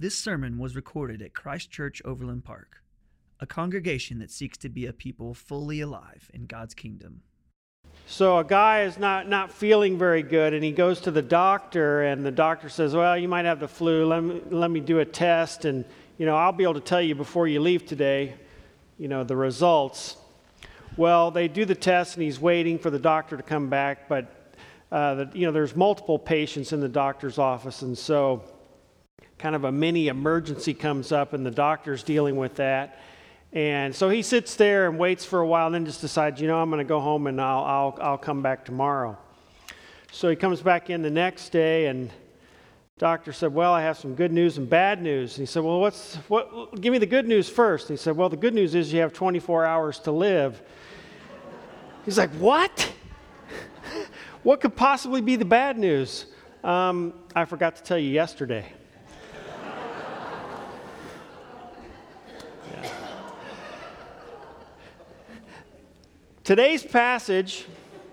This sermon was recorded at Christ Church Overland Park, a congregation that seeks to be a people fully alive in God's kingdom. So a guy is not feeling very good, and he goes to the doctor, and the doctor says, well, you might have the flu. Let me do a test, and I'll be able to tell you before you leave today, the results. Well, they do the test, and he's waiting for the doctor to come back, but there's multiple patients in the doctor's office, and so kind of a mini emergency comes up, and the doctor's dealing with that. And so he sits there and waits for a while, and then just decides, I'm going to go home and I'll come back tomorrow. So he comes back in the next day, and the doctor said, well, I have some good news and bad news. And he said, well, give me the good news first. And he said, well, the good news is you have 24 hours to live. He's like, what? What could possibly be the bad news? I forgot to tell you yesterday. Today's passage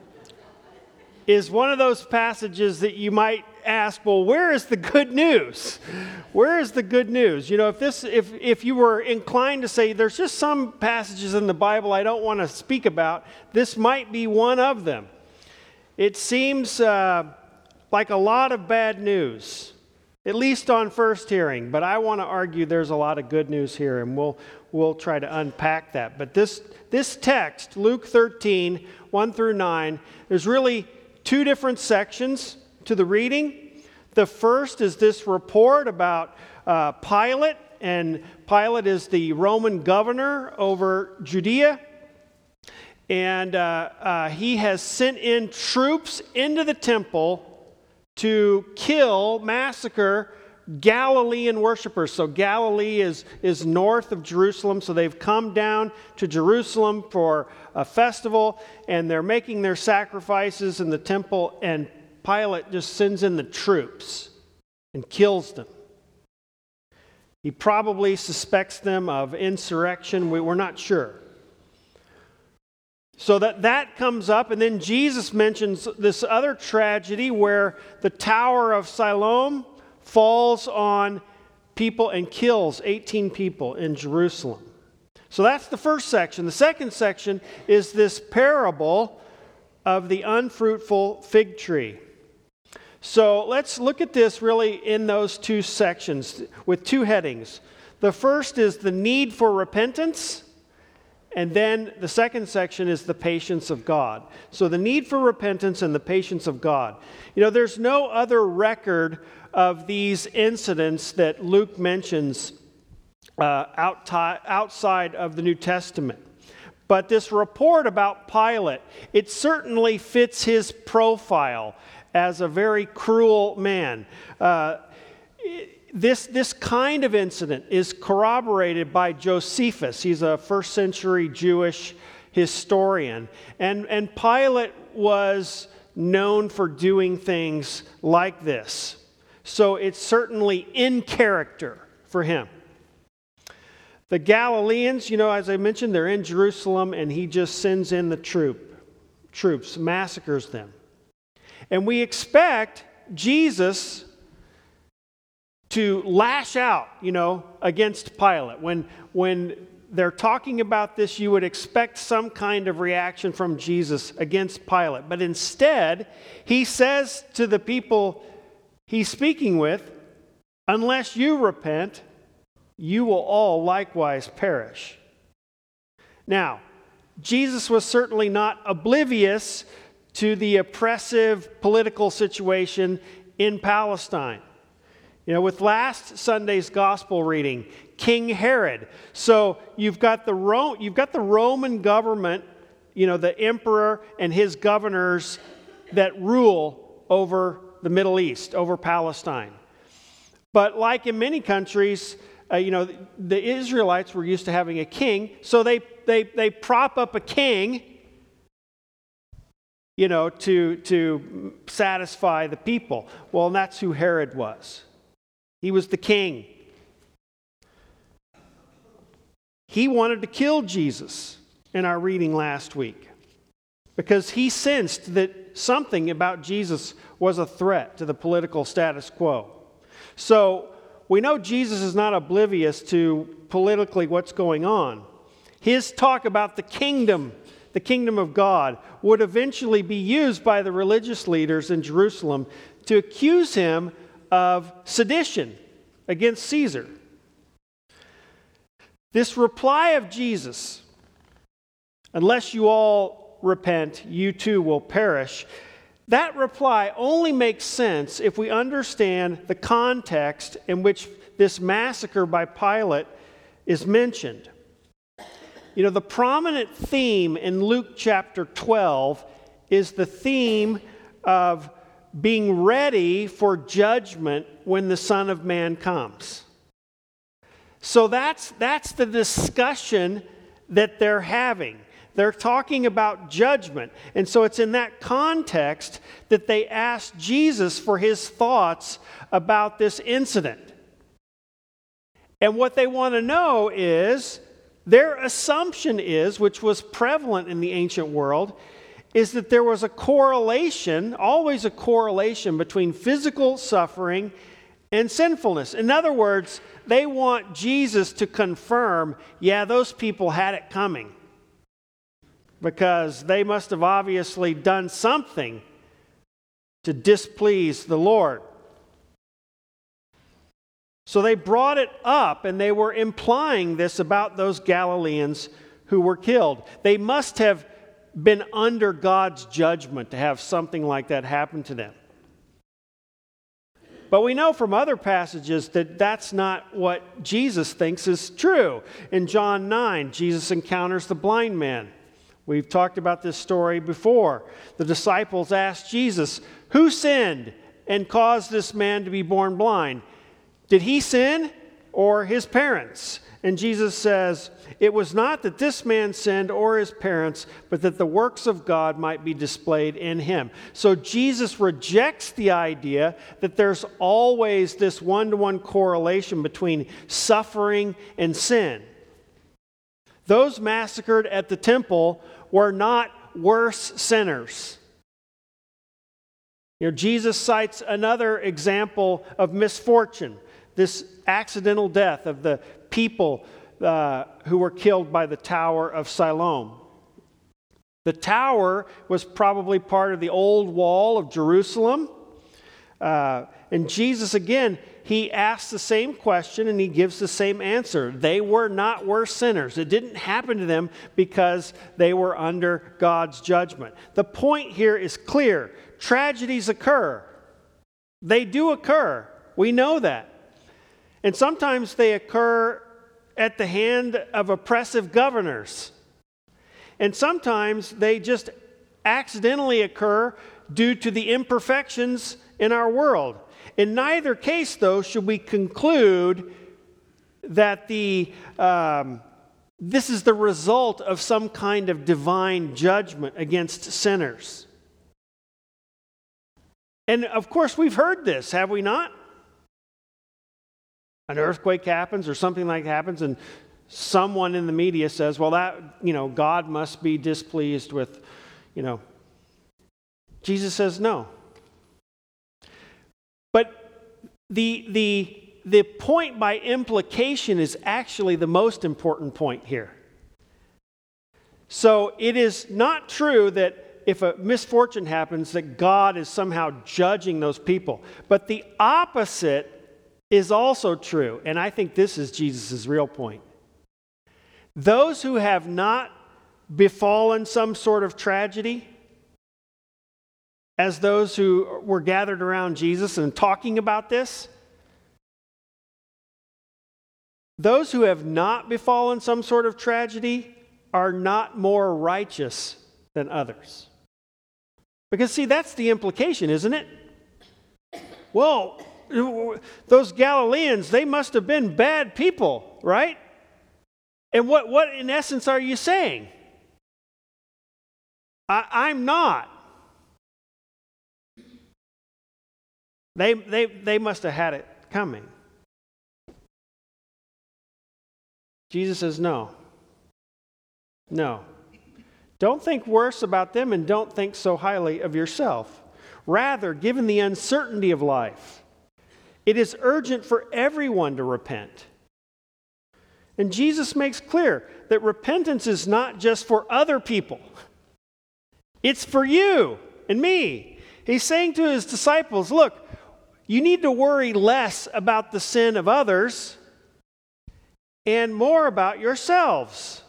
is one of those passages that you might ask, well, where is the good news? Where is the good news? If you were inclined to say, there's just some passages in the Bible I don't want to speak about, this might be one of them. It seems like a lot of bad news, at least on first hearing, but I want to argue there's a lot of good news here, and we'll try to unpack that. But this text, Luke 13, 1 through 9, there's really two different sections to the reading. The first is this report about Pilate, and Pilate is the Roman governor over Judea. And he has sent in troops into the temple to massacre Galilean worshipers. So Galilee is north of Jerusalem, so they've come down to Jerusalem for a festival, and they're making their sacrifices in the temple, and Pilate just sends in the troops and kills them. He probably suspects them of insurrection. We're not sure. So that comes up, and then Jesus mentions this other tragedy where the Tower of Siloam falls on people and kills 18 people in Jerusalem. So that's the first section. The second section is this parable of the unfruitful fig tree. So let's look at this really in those two sections with two headings. The first is the need for repentance, and then the second section is the patience of God. So the need for repentance and the patience of God. There's no other record of these incidents that Luke mentions outside of the New Testament. But this report about Pilate, it certainly fits his profile as a very cruel man. This kind of incident is corroborated by Josephus. He's a first century Jewish historian. And Pilate was known for doing things like this. So it's certainly in character for him. The Galileans, as I mentioned, they're in Jerusalem, and he just sends in the troops, massacres them. And we expect Jesus to lash out, against Pilate. When they're talking about this, you would expect some kind of reaction from Jesus against Pilate. But instead, he says to the people he's speaking with, unless you repent, you will all likewise perish. Now, Jesus was certainly not oblivious to the oppressive political situation in Palestine. With last Sunday's gospel reading, King Herod. So you've got the Roman government, the emperor and his governors that rule over the Middle East, over Palestine. But like in many countries, the Israelites were used to having a king, so they prop up a king, to satisfy the people. Well, and that's who Herod was. He was the king. He wanted to kill Jesus in our reading last week because he sensed that something about Jesus was a threat to the political status quo. So we know Jesus is not oblivious to politically what's going on. His talk about the kingdom of God, would eventually be used by the religious leaders in Jerusalem to accuse him of sedition against Caesar. This reply of Jesus, unless you all repent, you too will perish, that reply only makes sense if we understand the context in which this massacre by Pilate is mentioned. You know, the prominent theme in Luke chapter 12 is the theme of being ready for judgment when the Son of Man comes. So that's the discussion that they're having. They're talking about judgment. And so it's in that context that they asked Jesus for his thoughts about this incident. And what they want to know is, their assumption is, which was prevalent in the ancient world, is that there was a correlation, always a correlation between physical suffering and sinfulness. In other words, they want Jesus to confirm, yeah, those people had it coming, because they must have obviously done something to displease the Lord. So they brought it up, and they were implying this about those Galileans who were killed. They must have been under God's judgment to have something like that happen to them. But we know from other passages that that's not what Jesus thinks is true. In John 9, Jesus encounters the blind man. We've talked about this story before. The disciples asked Jesus, "Who sinned and caused this man to be born blind? Did he sin or his parents?" And Jesus says, "It was not that this man sinned or his parents, but that the works of God might be displayed in him." So Jesus rejects the idea that there's always this one-to-one correlation between suffering and sin. Those massacred at the temple were not worse sinners. You know, Jesus cites another example of misfortune, this accidental death of the people who were killed by the Tower of Siloam. The tower was probably part of the old wall of Jerusalem. And Jesus, again, he asks the same question and he gives the same answer. They were not worse sinners. It didn't happen to them because they were under God's judgment. The point here is clear. Tragedies occur. They do occur. We know that. And sometimes they occur at the hand of oppressive governors. And sometimes they just accidentally occur due to the imperfections in our world. In neither case, though, should we conclude that this is the result of some kind of divine judgment against sinners. And of course, we've heard this, have we not? An earthquake happens or something like that happens, and someone in the media says, well, that, God must be displeased with, Jesus says no. But the point by implication is actually the most important point here. So it is not true that if a misfortune happens that God is somehow judging those people. But the opposite is also true, and I think this is Jesus' real point. Those who have not befallen some sort of tragedy, as those who were gathered around Jesus and talking about this, those who have not befallen some sort of tragedy are not more righteous than others. Because, see, that's the implication, isn't it? Well, those Galileans, they must have been bad people, right? And what in essence are you saying? I'm not. They must have had it coming. Jesus says no. No. Don't think worse about them and don't think so highly of yourself. Rather, given the uncertainty of life, It is urgent for everyone to repent. And Jesus makes clear that repentance is not just for other people. It's for you and me. He's saying to his disciples, look, you need to worry less about the sin of others and more about yourselves.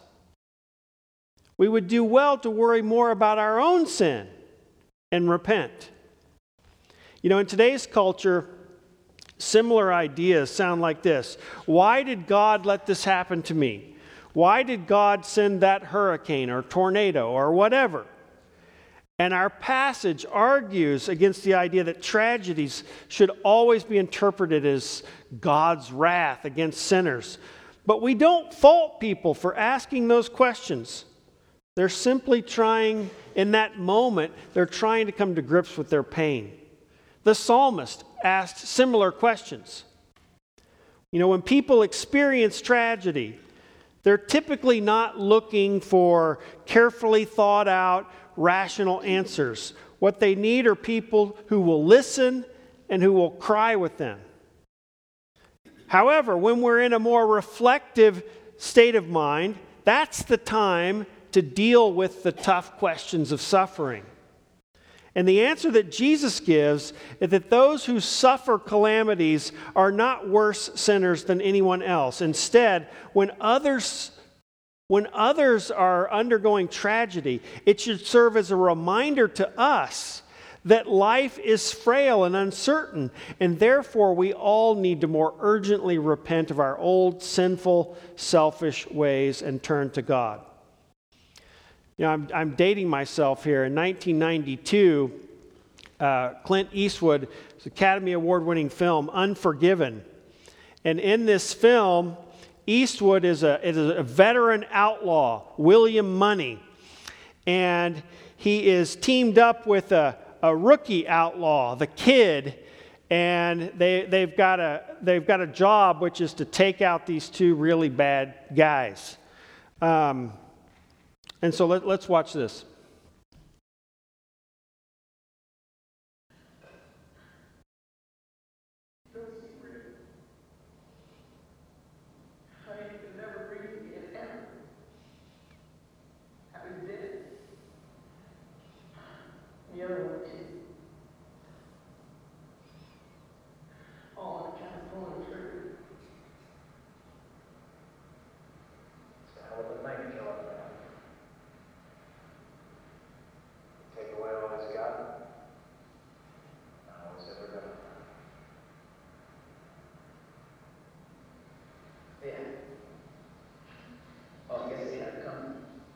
We would do well to worry more about our own sin and repent. You know, in today's culture, similar ideas sound like this. Why did God let this happen to me? Why did God send that hurricane or tornado or whatever? And our passage argues against the idea that tragedies should always be interpreted as God's wrath against sinners. But we don't fault people for asking those questions. They're simply trying, in that moment, they're trying to come to grips with their pain. The psalmist asked similar questions. You know, when people experience tragedy, they're typically not looking for carefully thought out, rational answers. What they need are people who will listen and who will cry with them. However, when we're in a more reflective state of mind, that's the time to deal with the tough questions of suffering. And the answer that Jesus gives is that those who suffer calamities are not worse sinners than anyone else. Instead, when others are undergoing tragedy, it should serve as a reminder to us that life is frail and uncertain, and therefore we all need to more urgently repent of our old, sinful, selfish ways and turn to God. You know, I'm dating myself here. In 1992, Clint Eastwood's Academy Award-winning film, Unforgiven. And in this film, Eastwood is a veteran outlaw, William Money. And he is teamed up with a rookie outlaw, the Kid. And they've got a job, which is to take out these two really bad guys. And so let's watch this. The other one too. Oh, I'm trying to pull the trigger. It's a hell of a thing to kill a man. Take away all he's got. Not all he's ever done. Yeah. Oh, I guess he had to come.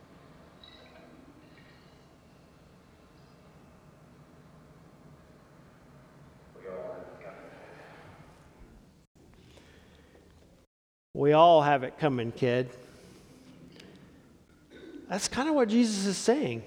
We all have it coming, kid. That's kind of what Jesus is saying.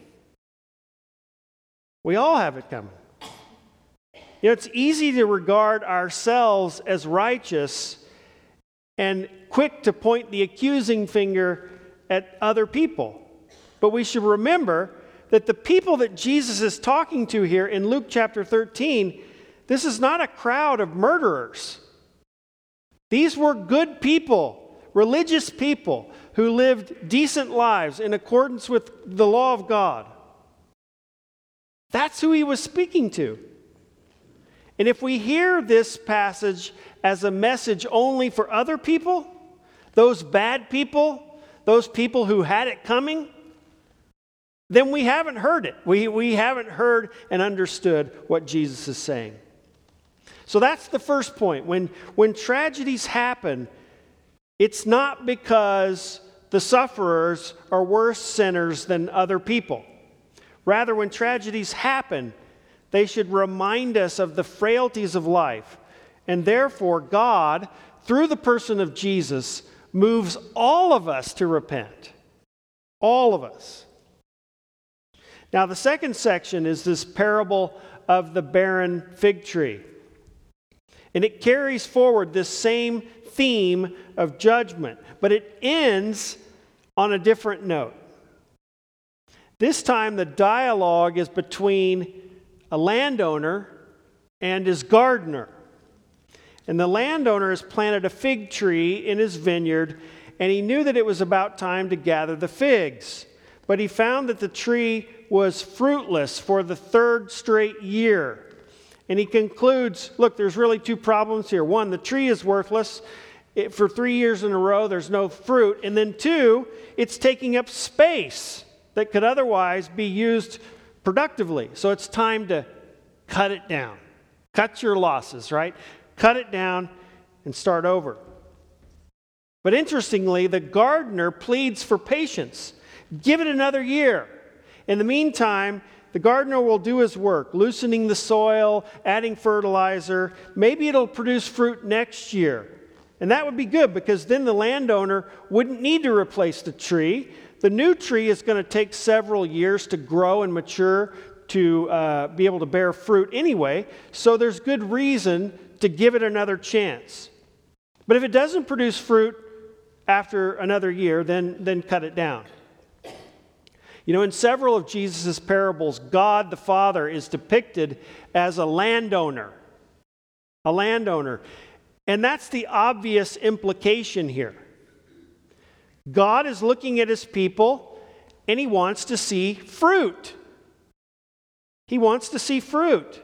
We all have it coming. You know, it's easy to regard ourselves as righteous and quick to point the accusing finger at other people. But we should remember that the people that Jesus is talking to here in Luke chapter 13, this is not a crowd of murderers. These were good people, religious people who lived decent lives in accordance with the law of God. That's who he was speaking to. And if we hear this passage as a message only for other people, those bad people, those people who had it coming, then we haven't heard it. We haven't heard and understood what Jesus is saying. So that's the first point. When tragedies happen, it's not because the sufferers are worse sinners than other people. Rather, when tragedies happen, they should remind us of the frailties of life. And therefore, God, through the person of Jesus, moves all of us to repent. All of us. Now, the second section is this parable of the barren fig tree. And it carries forward this same theme of judgment, but it ends on a different note. This time the dialogue is between a landowner and his gardener. And the landowner has planted a fig tree in his vineyard, and he knew that it was about time to gather the figs. But he found that the tree was fruitless for the third straight year. And he concludes, look, there's really two problems here. One, the tree is worthless. For 3 years in a row, there's no fruit. And then two, it's taking up space that could otherwise be used productively. So it's time to cut it down. Cut your losses, right? Cut it down and start over. But interestingly, the gardener pleads for patience. Give it another year. In the meantime, the gardener will do his work, loosening the soil, adding fertilizer. Maybe it'll produce fruit next year. And that would be good because then the landowner wouldn't need to replace the tree. The new tree is going to take several years to grow and mature to be able to bear fruit anyway. So there's good reason to give it another chance. But if it doesn't produce fruit after another year, then cut it down. You know, in several of Jesus' parables, God the Father is depicted as a landowner. A landowner. And that's the obvious implication here. God is looking at his people and he wants to see fruit. He wants to see fruit.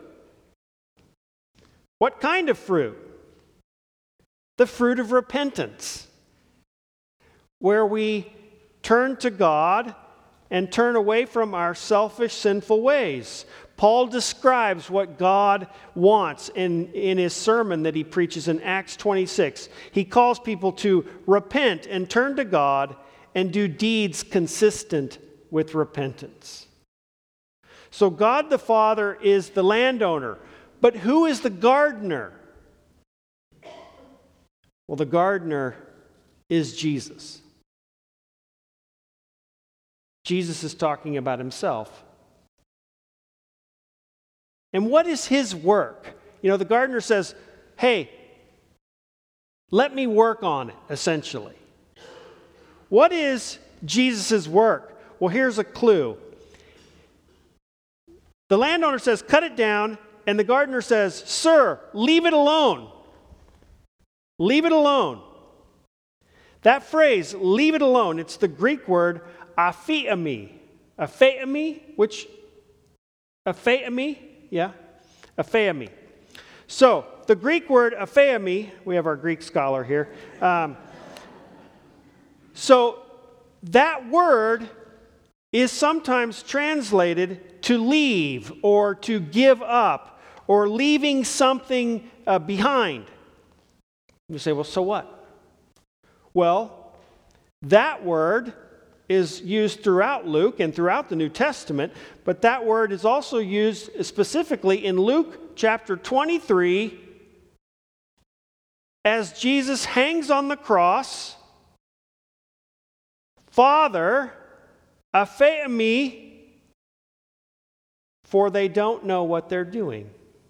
What kind of fruit? The fruit of repentance, where we turn to God and turn away from our selfish, sinful ways. Paul describes what God wants in his sermon that he preaches in Acts 26. He calls people to repent and turn to God and do deeds consistent with repentance. So God the Father is the landowner. But who is the gardener? Well, the gardener is Jesus. Jesus is talking about himself. And what is his work? You know, the gardener says, hey, let me work on it, essentially. What is Jesus' work? Well, here's a clue. The landowner says, cut it down, and the gardener says, sir, leave it alone. Leave it alone. That phrase, leave it alone, it's the Greek word aphiemi. Aphiemi, which, aphiemi, yeah, aphiemi. So, the Greek word aphiemi, we have our Greek scholar here. So, that word is sometimes translated to leave or to give up or leaving something behind. You say, well, so what? Well, that word is used throughout Luke and throughout the New Testament, but that word is also used specifically in Luke chapter 23 as Jesus hangs on the cross. Father, aphiemi, for they don't know what they're doing.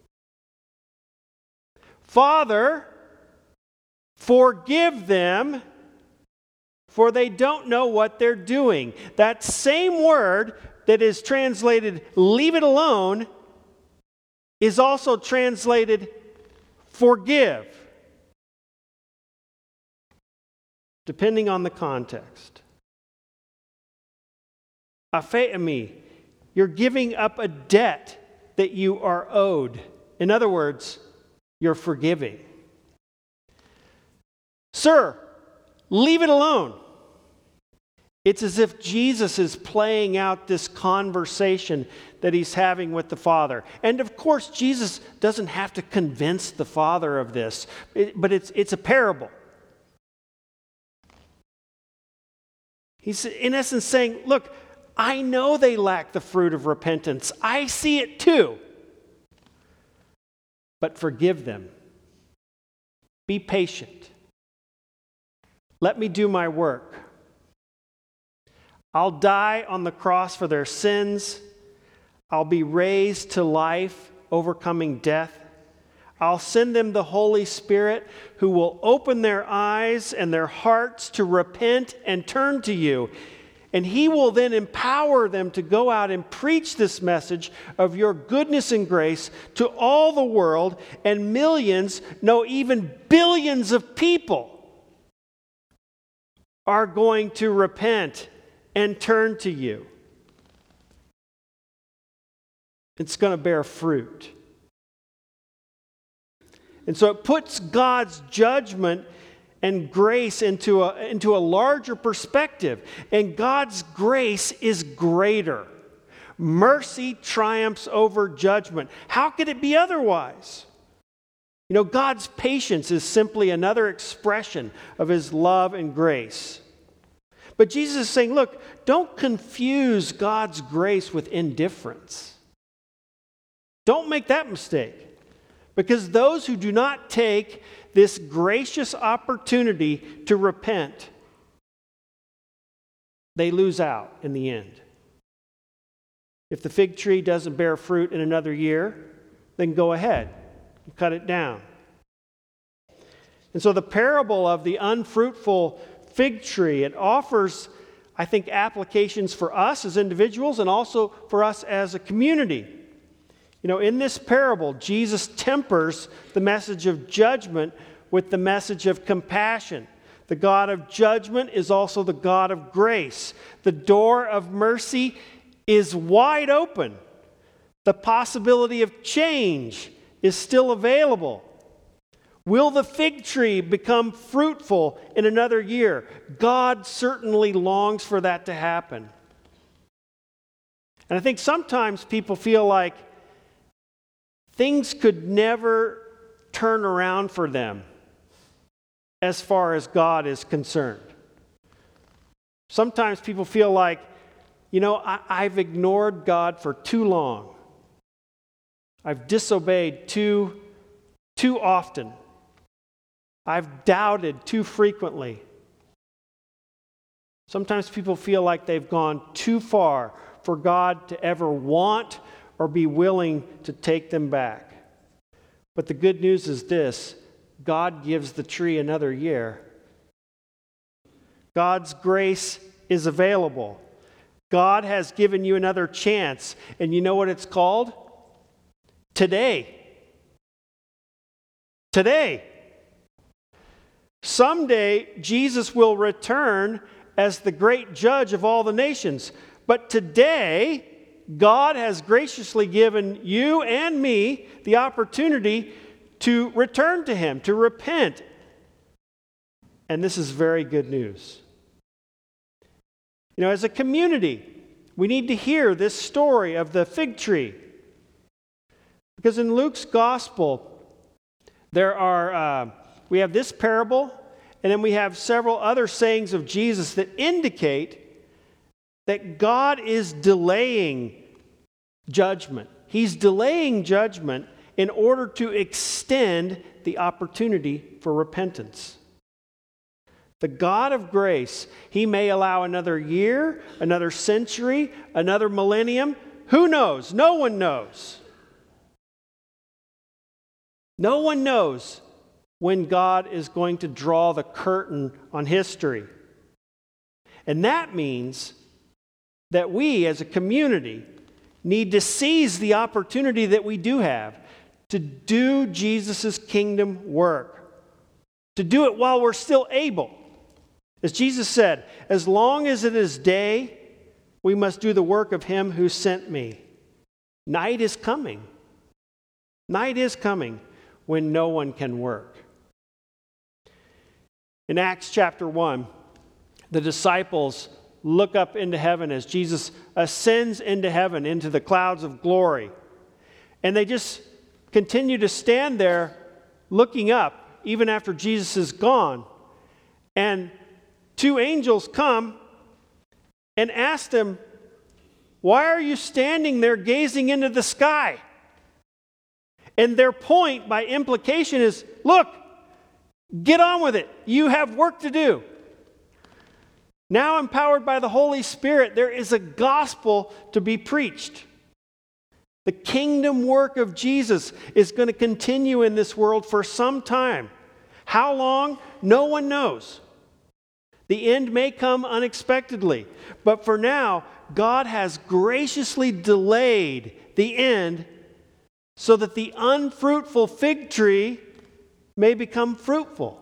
Father, forgive them, for they don't know what they're doing. That same word that is translated, leave it alone, is also translated, forgive, depending on the context. Aphiemi, you're giving up a debt that you are owed. In other words, you're forgiving. Sir, leave it alone. It's as if Jesus is playing out this conversation that he's having with the Father. And of course, Jesus doesn't have to convince the Father of this, but it's a parable. He's in essence saying, look, I know they lack the fruit of repentance. I see it too. But forgive them. Be patient. Let me do my work. I'll die on the cross for their sins. I'll be raised to life, overcoming death. I'll send them the Holy Spirit who will open their eyes and their hearts to repent and turn to you. And he will then empower them to go out and preach this message of your goodness and grace to all the world, and millions, no, even billions of people are going to repent and turn to you. It's going to bear fruit. And so it puts God's judgment and grace into a larger perspective. And God's grace is greater. Mercy triumphs over judgment. How could it be otherwise? You know, God's patience is simply another expression of his love and grace. But Jesus is saying, look, don't confuse God's grace with indifference. Don't make that mistake. Because those who do not take this gracious opportunity to repent, they lose out in the end. If the fig tree doesn't bear fruit in another year, then go ahead and cut it down. And so the parable of the unfruitful fig tree, it offers, I think, applications for us as individuals and also for us as a community. You know, in this parable, Jesus tempers the message of judgment with the message of compassion. The God of judgment is also the God of grace. The door of mercy is wide open. The possibility of change is still available. Will the fig tree become fruitful in another year? God certainly longs for that to happen. And I think sometimes people feel like things could never turn around for them as far as God is concerned. Sometimes people feel like, you know, I've ignored God for too long. I've disobeyed too often. I've doubted too frequently. Sometimes people feel like they've gone too far for God to ever want or be willing to take them back. But the good news is this: God gives the tree another year. God's grace is available. God has given you another chance. And you know what it's called? Today. Today. Someday, Jesus will return as the great judge of all the nations. But today, God has graciously given you and me the opportunity to return to him, to repent. And this is very good news. You know, as a community, we need to hear this story of the fig tree. Because in Luke's gospel, we have this parable, and then we have several other sayings of Jesus that indicate that God is delaying judgment. He's delaying judgment in order to extend the opportunity for repentance. The God of grace, he may allow another year, another century, another millennium. Who knows? No one knows. No one knows when God is going to draw the curtain on history. And that means that we as a community need to seize the opportunity that we do have to do Jesus' kingdom work, to do it while we're still able. As Jesus said, as long as it is day, we must do the work of him who sent me. Night is coming. Night is coming when no one can work. In Acts chapter 1, the disciples look up into heaven as Jesus ascends into heaven, into the clouds of glory. And they just continue to stand there looking up, even after Jesus is gone. And two angels come and ask them, "Why are you standing there gazing into the sky?" And their point by implication is, look, get on with it. You have work to do. Now empowered by the Holy Spirit, there is a gospel to be preached. The kingdom work of Jesus is going to continue in this world for some time. How long? No one knows. The end may come unexpectedly, but for now, God has graciously delayed the end so that the unfruitful fig tree may become fruitful.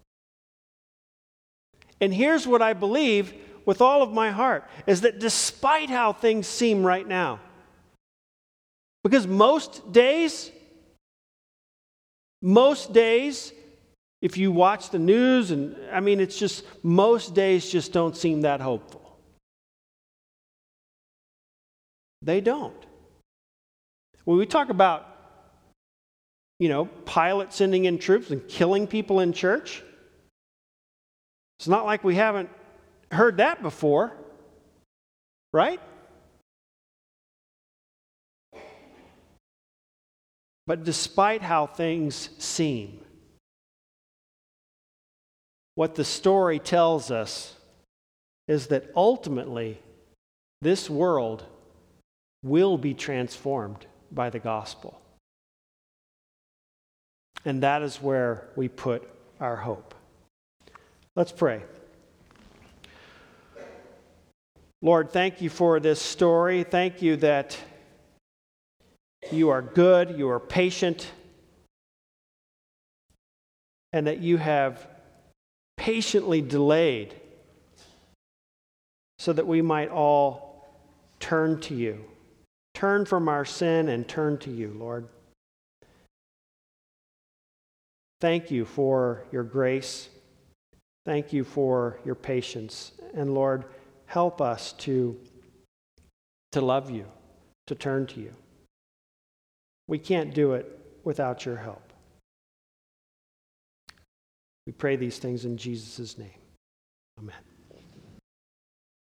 And here's what I believe with all of my heart, is that despite how things seem right now, because most days, if you watch the news, and it's just, most days just don't seem that hopeful. They don't. When we talk about, Pilate sending in troops and killing people in church, it's not like we haven't heard that before, right? But despite how things seem, what the story tells us is that ultimately this world will be transformed by the gospel. And that is where we put our hope. Let's pray. Lord, thank you for this story. Thank you that you are good, you are patient, and that you have patiently delayed so that we might all turn to you. Turn from our sin and turn to you, Lord. Thank you for your grace. Thank you for your patience. And Lord, help us to love you, to turn to you. We can't do it without your help. We pray these things in Jesus' name. Amen.